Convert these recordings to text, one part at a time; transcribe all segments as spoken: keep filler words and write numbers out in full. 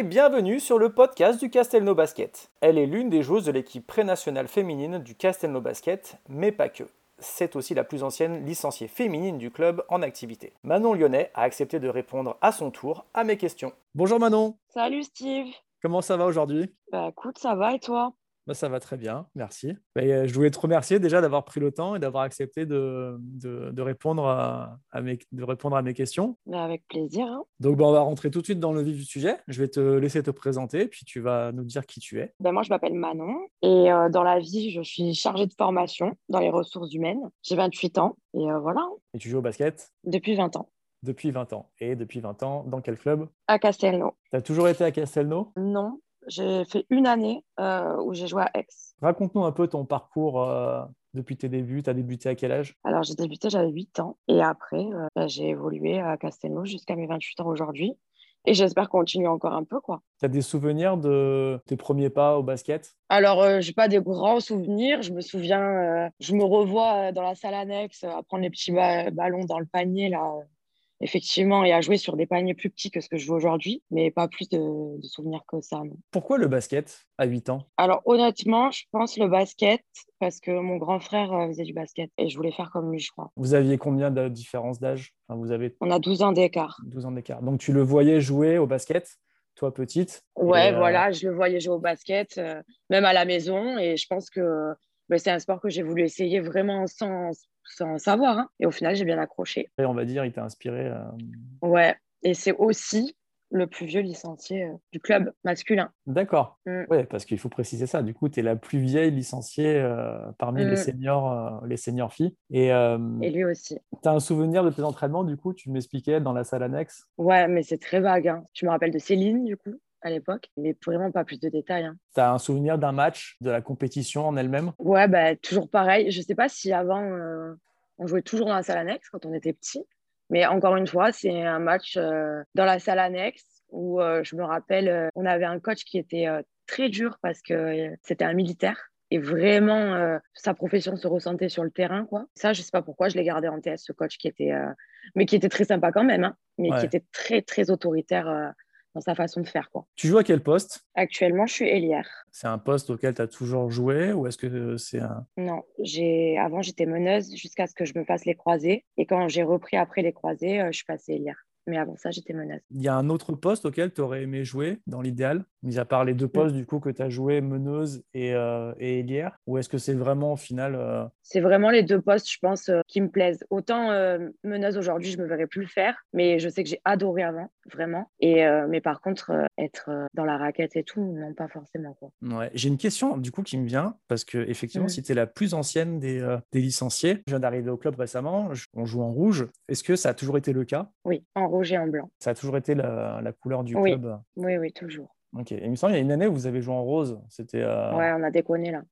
bienvenue sur le podcast du Castelnau Basket. Elle est l'une des joueuses de l'équipe pré-nationale féminine du Castelnau Basket, mais pas que. C'est aussi la plus ancienne licenciée féminine du club en activité. Manon Lyonnais a accepté de répondre à son tour à mes questions. Bonjour Manon. Salut Steve. Comment ça va aujourd'hui ? Bah écoute, ça va et toi ? Bah, ça va très bien, merci. Et, euh, je voulais te remercier déjà d'avoir pris le temps et d'avoir accepté de, de, de répondre à, à mes, de répondre à mes questions. Bah avec plaisir. Hein. Donc, bah, on va rentrer tout de suite dans le vif du sujet. Je vais te laisser te présenter, puis tu vas nous dire qui tu es. Bah, moi, je m'appelle Manon et euh, dans la vie, je suis chargée de formation dans les ressources humaines. J'ai vingt-huit ans et euh, voilà, Et tu joues au basket depuis vingt ans. depuis vingt ans. Et depuis vingt ans, dans quel club ? À Castelnau. Tu as toujours été à Castelnau ? Non, j'ai fait une année euh, où j'ai joué à Aix. Raconte-nous un peu ton parcours euh, depuis tes débuts. Tu as débuté à quel âge ? Alors, j'ai débuté, j'avais huit ans et après, euh, bah, j'ai évolué à Castelnau jusqu'à mes vingt-huit ans aujourd'hui. Et j'espère continuer encore un peu, quoi. Tu as des souvenirs de tes premiers pas au basket ? Alors, euh, j'ai pas des grands souvenirs. Je me souviens, euh, je me revois euh, dans la salle annexe euh, à prendre les petits ba- ballons dans le panier, là, euh, effectivement, et à jouer sur des paniers plus petits que ce que je joue aujourd'hui, mais pas plus de, de souvenirs que ça, non. Pourquoi le basket à huit ans ? Alors, honnêtement, je pense le basket parce que mon grand frère euh, faisait du basket et je voulais faire comme lui, je crois. Vous aviez combien de différence d'âge ? Enfin, vous avez On a douze ans d'écart. douze ans d'écart. Donc, tu le voyais jouer au basket, toi petite. Et, Ouais, euh, voilà, je le voyais jouer au basket, euh, même à la maison, et je pense que bah, c'est un sport que j'ai voulu essayer vraiment sans, sans savoir, hein. Et au final, j'ai bien accroché. et on va dire, il t'a inspiré. euh, Ouais, et c'est aussi le plus vieux licencié euh, du club masculin. D'accord. Mm, Oui, parce qu'il faut préciser ça. Du coup, tu es la plus vieille licenciée euh, parmi les mm. seniors, euh, les seniors filles. Et euh, Et lui aussi. tu as un souvenir de tes entraînements, du coup, tu m'expliquais dans la salle annexe. Ouais, mais c'est très vague, hein. Je me rappelle de Céline, du coup, à l'époque, mais vraiment pas plus de détails, hein. Tu as un souvenir d'un match, de la compétition en elle-même. Ouais, bah, toujours pareil. Je sais pas si avant, euh, on jouait toujours dans la salle annexe quand on était petit, mais encore une fois, c'est un match euh, dans la salle annexe où euh, je me rappelle, euh, on avait un coach qui était euh, très dur parce que euh, c'était un militaire. Et vraiment, euh, sa profession se ressentait sur le terrain, quoi. Ça, je sais pas pourquoi, je l'ai gardé en tête, ce coach qui était, euh, mais qui était très sympa quand même, hein, mais qui Ouais. était très, très autoritaire euh, dans sa façon de faire, quoi. Tu joues à quel poste ? Actuellement, je suis ailière. C'est un poste auquel tu as toujours joué ou est-ce que c'est un... Non, j'ai avant j'étais meneuse jusqu'à ce que je me fasse les croisés et quand j'ai repris après les croisés, euh, je suis passée ailière. Mais avant ça, j'étais meneuse. Il y a un autre poste auquel tu aurais aimé jouer dans l'idéal, mis à part les deux Mm. postes du coup que tu as joué meneuse et, euh, et ailière, ou est-ce que c'est vraiment au final euh, C'est vraiment les deux postes, je pense, euh, qui me plaisent. Autant euh, meneuse aujourd'hui, je me verrais plus le faire, mais je sais que j'ai adoré avant, vraiment. Et euh, mais par contre, euh, être euh, dans la raquette et tout, non, pas forcément, quoi. Ouais. J'ai une question du coup qui me vient parce que effectivement, Mm. si tu es la plus ancienne des, euh, des licenciés, je viens d'arriver au club récemment, je- on joue en rouge. Est-ce que ça a toujours été le cas ? Oui, en rouge et en blanc. Ça a toujours été la, la couleur du Oui, club ? oui, oui, toujours. Ok. Et il me semble qu'il y a une année où vous avez joué en rose. C'était. euh, Ouais, on a déconné là.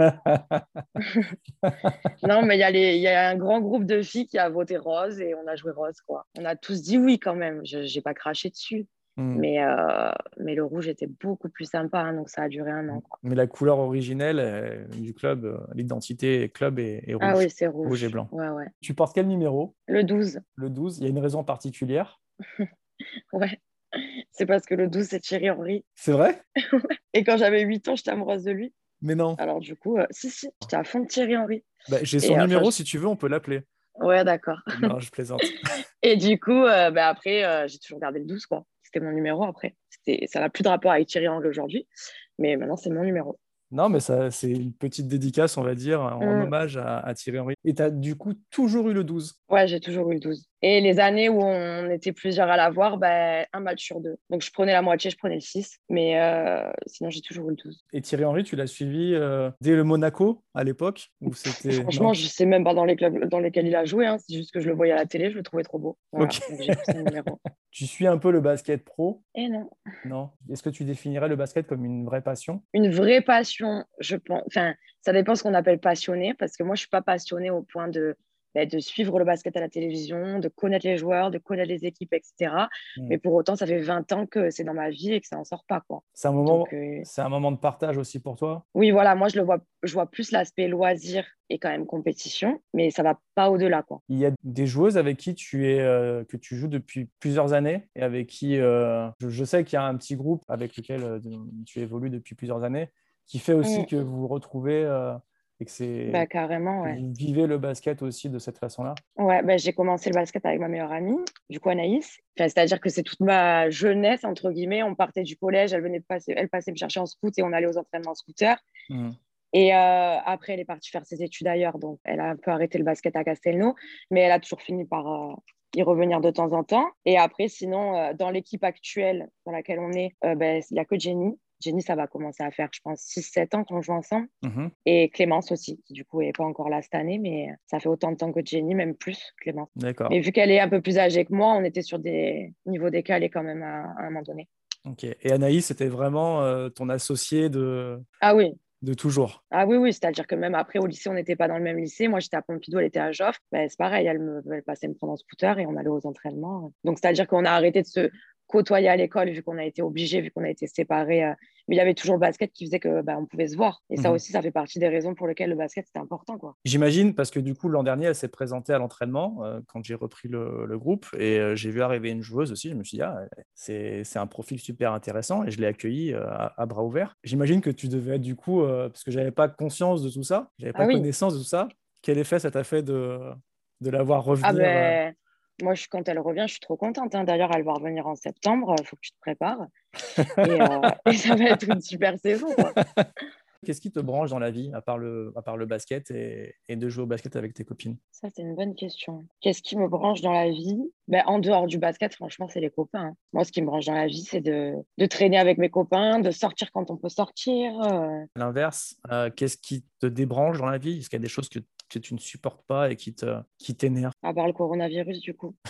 Non, mais il y a les, il y a un grand groupe de filles qui a voté rose et on a joué rose, quoi. On a tous dit oui quand même. Je n'ai pas craché dessus. Hmm. Mais, euh, mais le rouge était beaucoup plus sympa, hein, donc ça a duré un an, quoi. Mais la couleur originelle euh, du club, euh, l'identité club est, est Ah rouge. oui, c'est Rouge et rouge. blanc. Ouais, ouais. Tu portes quel numéro ? Le douze. Le douze. Il y a une raison particulière. Ouais. C'est parce que le douze, c'est Thierry Henry. C'est vrai ? Et quand j'avais huit ans, j'étais amoureuse de lui. Mais non. Alors du coup, euh, si, si, j'étais à fond de Thierry Henry. Bah, j'ai son Et euh, enfin, numéro, je- si tu veux, on peut l'appeler. ouais, d'accord. Non, je plaisante. Et du coup, euh, bah, après, euh, j'ai toujours gardé le douze, quoi. C'était mon numéro après. C'était, ça n'a plus de rapport avec Thierry Henry aujourd'hui, mais maintenant, c'est mon numéro. Non, mais ça, c'est une petite dédicace, on va dire, en Mm. hommage à, à Thierry Henry. Et tu as du coup toujours eu le douze. Ouais, j'ai toujours eu le douze. Et les années où on était plusieurs à l'avoir, ben, un match sur deux. Donc, je prenais la moitié, je prenais le six. Mais euh, sinon, j'ai toujours eu le douze. Et Thierry Henry, tu l'as suivi euh, dès le Monaco à l'époque ou c'était... Franchement, Non. je sais même pas dans les clubs dans lesquels il a joué, hein. C'est juste que je le voyais à la télé, je le trouvais trop beau. Voilà, Ok. donc j'ai pris son numéro. Tu suis un peu le basket pro? Et non. Non. Est-ce que tu définirais le basket comme une vraie passion? Une vraie passion, je pense. Enfin, ça dépend ce qu'on appelle passionné, parce que moi, je suis pas passionnée au point de bah, de suivre le basket à la télévision, de connaître les joueurs, de connaître les équipes, et cetera. Mm. Mais pour autant, ça fait vingt ans que c'est dans ma vie et que ça n'en sort pas, quoi. C'est un Donc, moment, euh, c'est un moment de partage aussi pour toi? oui, voilà, moi, je le vois, je vois plus l'aspect loisir et quand même compétition, mais ça va pas au-delà, quoi. Il y a des joueuses avec qui tu es, euh, que tu joues depuis plusieurs années et avec qui euh, je, je sais qu'il y a un petit groupe avec lequel euh, tu évolues depuis plusieurs années qui fait aussi Mm. que vous vous retrouvez euh, et que, c'est, Bah, carrément, que ouais. vous vivez le basket aussi de cette façon-là. Ouais, bah, j'ai commencé le basket avec ma meilleure amie, du coup Anaïs. Enfin, c'est-à-dire que c'est toute ma jeunesse, entre guillemets. On partait du collège, elle venait de passer, elle passait me chercher en scout et on allait aux entraînements en scooter. Mm. Et euh, après, elle est partie faire ses études ailleurs, donc elle a un peu arrêté le basket à Castelnau, mais elle a toujours fini par euh, y revenir de temps en temps. Et après, sinon, euh, dans l'équipe actuelle dans laquelle on est, euh, ben, il n'y a que Jenny. Jenny, ça va commencer à faire, je pense, six sept ans qu'on joue ensemble. Mhm. Et Clémence aussi, qui du coup n'est pas encore là cette année, mais ça fait autant de temps que Jenny, même plus, Clémence. D'accord. Mais vu qu'elle est un peu plus âgée que moi, on était sur des niveaux décalés quand même à, à un moment donné. Ok. Et Anaïs, c'était vraiment euh, ton associé de, Ah oui, de toujours. ah oui, oui, c'est-à-dire que même après au lycée, on n'était pas dans le même lycée. Moi, j'étais à Pompidou, elle était à Joffre. Ben, c'est pareil, elle, me, elle passait me prendre en scooter et on allait aux entraînements. Donc, c'est-à-dire qu'on a arrêté de se côtoyer à l'école vu qu'on a été obligés, vu qu'on a été séparés. euh, Mais il y avait toujours le basket qui faisait que ben, on pouvait se voir. Et ça Mhm. aussi, ça fait partie des raisons pour lesquelles le basket, c'était important, quoi. J'imagine, parce que du coup, l'an dernier, elle s'est présentée à l'entraînement euh, quand j'ai repris le, le groupe et euh, j'ai vu arriver une joueuse aussi. Je me suis dit, ah, c'est, c'est un profil super intéressant et je l'ai accueillie euh, à, à bras ouverts. J'imagine que tu devais être du coup, euh, parce que j'avais pas conscience de tout ça, j'avais Ah pas oui, connaissance de tout ça. Quel effet ça t'a fait de, de la voir ah revenir euh, ben, moi, je, quand elle revient, je suis trop contente, hein. D'ailleurs, elle va revenir en septembre. Il faut que tu te prépares. Et, euh, et ça va être une super saison, quoi. Qu'est-ce qui te branche dans la vie, à part le, à part le basket et, et de jouer au basket avec tes copines? Ça, c'est une bonne question. Qu'est-ce qui me branche dans la vie? Ben, en dehors du basket, franchement, c'est les copains, hein. Moi, ce qui me branche dans la vie, c'est de, de traîner avec mes copains, de sortir quand on peut sortir. euh. À l'inverse, euh, qu'est-ce qui te débranche dans la vie? Est-ce qu'il y a des choses que, que tu ne supportes pas et qui te, qui t'énervent? À part le coronavirus, du coup.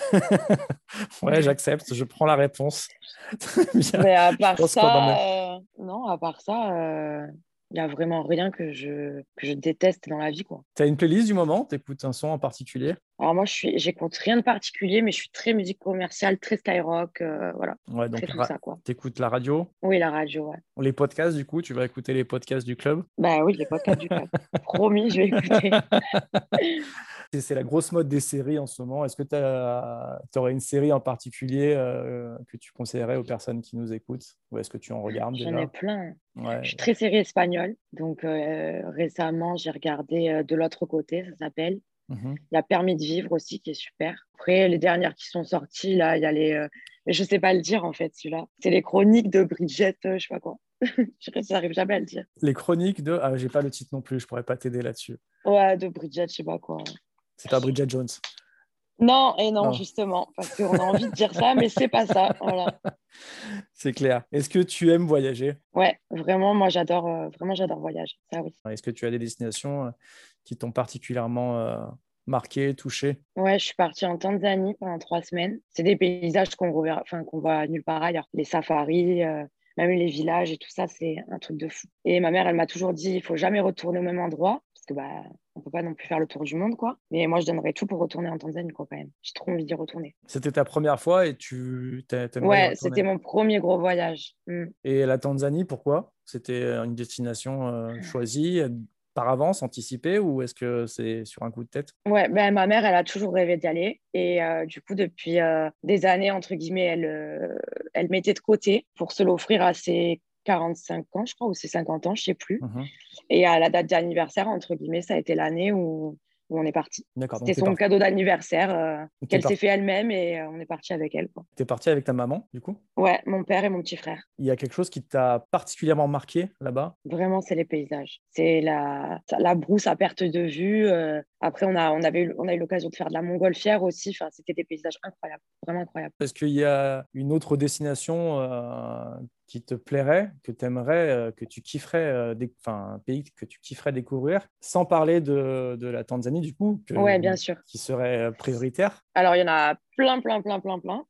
Ouais, j'accepte, je prends la réponse. Très bien. Mais à Je part pense qu'on en est. ça, euh, non, à part ça, il n'y a vraiment rien que je, que je déteste dans la vie, quoi. Tu as une playlist du moment? Tu écoutes un son en particulier? Alors moi, je suis, j'écoute rien de particulier, mais je suis très musique commerciale, très Skyrock, euh, voilà, Ouais, très donc tout ra- ça, quoi. t'écoutes la radio, Oui, la radio, ouais. les podcasts, du coup, tu vas écouter les podcasts du club. Bah oui, les podcasts du club. Promis, je vais écouter. C'est c'est la grosse mode des séries en ce moment. Est-ce que tu aurais une série en particulier euh, que tu conseillerais aux personnes qui nous écoutent? Ou est-ce que tu en regardes J'en ai déjà? plein. Je Ouais. suis très série espagnole. Donc euh, récemment, j'ai regardé euh, De l'autre côté, ça s'appelle. Mhm. Il y a Permis de vivre aussi, qui est super. Après, les dernières qui sont sorties, là, il y a les... euh, mais je sais pas le dire, en fait, celui-là. C'est les chroniques de Bridget, euh, je sais pas quoi. Je n'arrive jamais à le dire. Les chroniques de... Ah, j'ai pas le titre non plus, je pourrais pas t'aider là-dessus. Ouais, de Bridget, je sais pas quoi. C'est pas Bridget Jones. Non, et non, Non, justement, parce qu'on a envie de dire ça, mais c'est pas ça. Voilà. c'est clair. Est-ce que tu aimes voyager? Ouais, vraiment, moi, j'adore euh, vraiment, j'adore voyager. Ça, oui. Est-ce que tu as des destinations euh, qui t'ont particulièrement euh, marqué, touché? Ouais, je suis partie en Tanzanie pendant trois semaines. C'est des paysages qu'on reverra, enfin, qu'on voit nulle part ailleurs. Les safaris, euh, même les villages et tout ça, c'est un truc de fou. Et ma mère, elle m'a toujours dit, il faut jamais retourner au même endroit, parce que bah, on peut pas non plus faire le tour du monde, quoi. Mais moi, je donnerais tout pour retourner en Tanzanie, quoi, quand même. J'ai trop envie d'y retourner. C'était ta première fois et tu t'a- t'aimerais y Ouais, retourner. c'était mon premier gros voyage. Mm. Et la Tanzanie, pourquoi? C'était une destination euh, choisie euh, par avance, anticipée, ou est-ce que c'est sur un coup de tête? Ouais, ben, ma mère, elle a toujours rêvé d'y aller. Et euh, du coup, depuis euh, des années, entre guillemets, elle, euh, elle mettait de côté pour se l'offrir à ses quarante-cinq ans, je crois, ou ses cinquante ans, je sais plus. Mhm. Et à la date d'anniversaire, entre guillemets, ça a été l'année où, où on est parti. D'accord, donc C'était tu es, son par... cadeau d'anniversaire euh, t'es qu'elle par- s'est fait elle-même et euh, on est parti avec elle, quoi. t'es parti avec ta maman, du coup? Ouais, mon père et mon petit frère. Il y a quelque chose qui t'a particulièrement marqué là-bas? Vraiment, c'est les paysages. C'est la, la brousse à perte de vue. euh. Après, on a, on avait eu, on a eu l'occasion de faire de la montgolfière aussi. Enfin, c'était des paysages incroyables, vraiment incroyables. Est-ce qu'il y a une autre destination euh, qui te plairait, que tu aimerais, euh, que tu kifferais, euh, dé- enfin un pays que tu kifferais découvrir, sans parler de, de la Tanzanie du coup, que, Ouais, bien sûr. qui serait prioritaire? Alors, il y en a plein, plein, plein, plein, plein.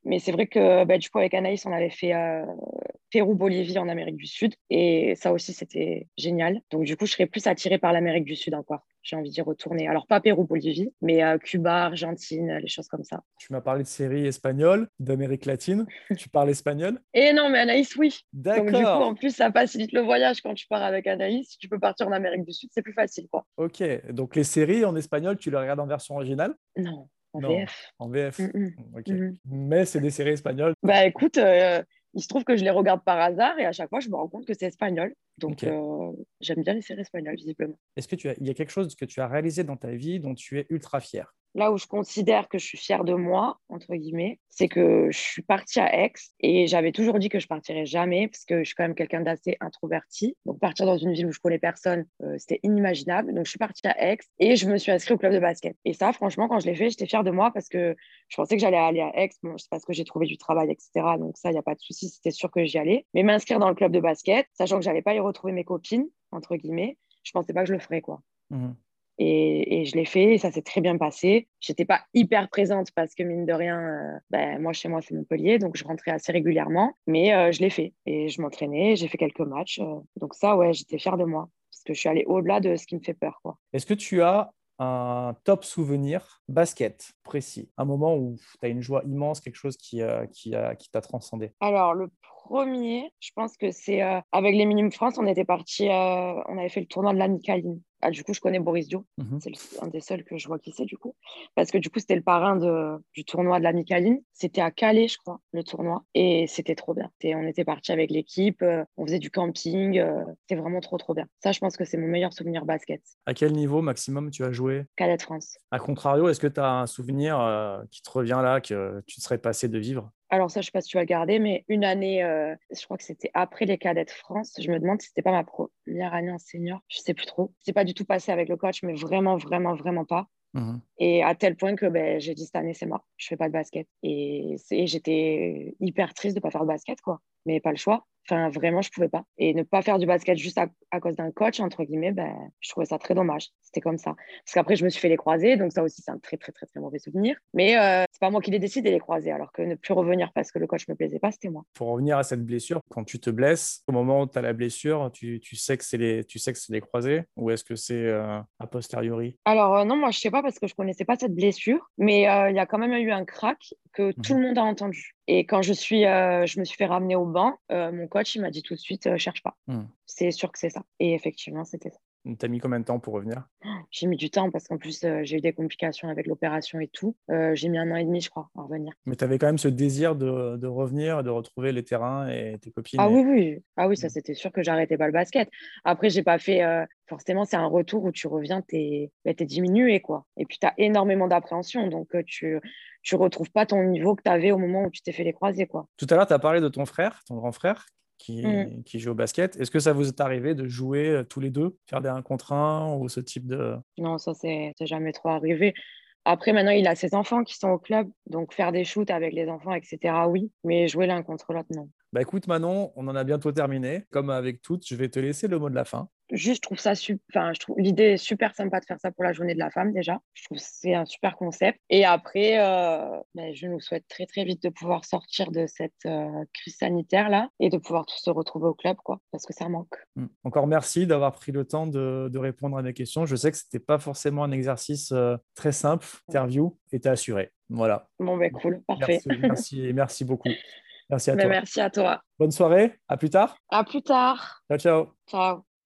Mais c'est vrai que bah, du coup, avec Anaïs, on avait fait euh, Pérou-Bolivie en Amérique du Sud. Et ça aussi, c'était génial. Donc, du coup, je serais plus attirée par l'Amérique du Sud encore. J'ai envie d'y retourner. Alors, pas Pérou-Bolivie, mais euh, Cuba, Argentine, les choses comme ça. Tu m'as parlé de séries espagnoles, d'Amérique latine. Tu parles espagnol? Et non, mais Anaïs, oui. Donc, du coup, D'accord. en plus, ça facilite le voyage quand tu pars avec Anaïs. Si tu peux partir en Amérique du Sud, c'est plus facile, quoi. Ok. Donc, les séries en espagnol, tu les regardes en version originale? Non, en Non, V F. en V F. Mm, Ok. mm, mm. Mais c'est des séries espagnoles. Bah écoute, euh, il se trouve que je les regarde par hasard et à chaque fois, je me rends compte que c'est espagnol. Donc, Ok. euh, j'aime bien les séries espagnoles, visiblement. Est-ce que tu as, il y a quelque chose que tu as réalisé dans ta vie dont tu es ultra fier? Là où je considère que je suis fière de moi, entre guillemets, c'est que je suis partie à Aix et j'avais toujours dit que je partirais jamais parce que je suis quand même quelqu'un d'assez introverti. Donc, partir dans une ville où je connais personne, euh, c'était inimaginable. Donc, je suis partie à Aix et je me suis inscrite au club de basket. Et ça, franchement, quand je l'ai fait, j'étais fière de moi parce que je pensais que j'allais aller à Aix. Bon, c'est parce que j'ai trouvé du travail, et cetera. Donc, ça, il n'y a pas de souci, c'était sûr que j'y allais. Mais m'inscrire dans le club de basket, sachant que j'allais pas y retrouver mes copines, entre guillemets, je pensais pas que je le ferais, quoi. Mhm. Et, et je l'ai fait et ça s'est très bien passé. J'étais pas hyper présente parce que mine de rien, euh, ben, moi chez moi c'est Montpellier, donc je rentrais assez régulièrement, mais euh, je l'ai fait et je m'entraînais, j'ai fait quelques matchs. euh, donc ça, ouais, j'étais fière de moi parce que je suis allée au-delà de ce qui me fait peur, quoi. Est-ce que tu as un top souvenir basket précis? Un moment où tu as une joie immense, quelque chose qui, euh, qui, a- qui t'a transcendé? Alors le premier, je pense que c'est euh, avec les Minime France, on était parti, euh, on avait fait le tournoi de l'Amicaline. Ah, du coup, je connais Boris Dio. Mhm. C'est le- un des seuls que je vois qui c'est, du coup. Parce que du coup, c'était le parrain de, du tournoi de la Micaline. C'était à Calais, je crois, le tournoi. Et c'était trop bien. Et on était parti avec l'équipe, euh, on faisait du camping. euh, c'était vraiment trop, trop bien. Ça, je pense que c'est mon meilleur souvenir basket. À quel niveau maximum tu as joué? Calais de France. A contrario, est-ce que tu as un souvenir euh, qui te revient là, que tu te serais passé de vivre? Alors ça, je sais pas si tu vas le garder, mais une année, euh, je crois que c'était après les cadets de France. Je me demande si c'était pas ma première année en senior. Je sais plus trop. C'est pas du tout passé avec le coach, mais vraiment, vraiment, vraiment pas. Mhm. Et à tel point que ben, j'ai dit cette année, c'est mort, je fais pas de basket. Et, c'est- et j'étais hyper triste de pas faire de basket, quoi. Mais pas le choix. Enfin, vraiment, je pouvais pas. Et ne pas faire du basket juste à, à cause d'un coach, entre guillemets, ben, je trouvais ça très dommage. C'était comme ça. Parce qu'après, je me suis fait les croiser, donc ça aussi, c'est un très, très, très, très mauvais souvenir. Mais euh, c'est pas moi qui l'ai décidé, les croiser, alors que ne plus revenir parce que le coach me plaisait pas, c'était moi. Pour revenir à cette blessure, quand tu te blesses, au moment où tu as la blessure, tu, tu sais que c'est les, tu sais que c'est les croisés ou est-ce que c'est euh, a posteriori? Alors euh, non, moi je sais pas parce que je connaissais pas cette blessure, mais euh, il y a quand même eu un crack que tout Mhm. le monde a entendu. Et quand je suis, euh, je me suis fait ramener au banc, euh, mon coach il m'a dit tout de suite, euh, cherche pas. Mhm. C'est sûr que c'est ça. Et effectivement, c'était ça. T'as mis combien de temps pour revenir? J'ai mis du temps parce qu'en plus euh, j'ai eu des complications avec l'opération et tout. Euh, j'ai mis un an et demi, je crois, à revenir. Mais tu avais quand même ce désir de, de revenir, de retrouver les terrains et tes copines. Ah Et... oui, oui, ah oui, ça c'était sûr que j'arrêtais pas le basket. Après, j'ai pas fait. euh, Forcément, c'est un retour où tu reviens, t'es bah, t'es diminué, quoi. Et puis, tu as énormément d'appréhension. Donc, euh, tu tu retrouves pas ton niveau que tu avais au moment où tu t'es fait les croisés, quoi. Tout à l'heure, tu as parlé de ton frère, ton grand frère, Mm. qui, qui joue au basket. Est-ce que ça vous est arrivé de jouer euh, tous les deux, faire des un contre un ou ce type de... Non, ça, c'est c'est jamais trop arrivé. Après, maintenant, il a ses enfants qui sont au club. Donc, faire des shoots avec les enfants, et cetera, oui. Mais jouer l'un contre l'autre, non. Bah écoute Manon, on en a bientôt terminé. Comme avec toutes, je vais te laisser le mot de la fin. Juste, je trouve ça super. Enfin, je trouve l'idée est super sympa de faire ça pour la journée de la femme, déjà. Je trouve que c'est un super concept. Et après, euh, ben, je nous souhaite très, très vite de pouvoir sortir de cette euh, crise sanitaire-là et de pouvoir tous se retrouver au club, quoi, parce que ça manque. Mm. Encore merci d'avoir pris le temps de, de répondre à mes questions. Je sais que ce n'était pas forcément un exercice euh, très simple. Interview était assuré. Voilà. Bon, ben, cool, parfait. Merci, merci, merci beaucoup. Merci à Ben, toi. merci à toi. Bonne soirée, à plus tard. À plus tard. Ciao, ciao. Ciao.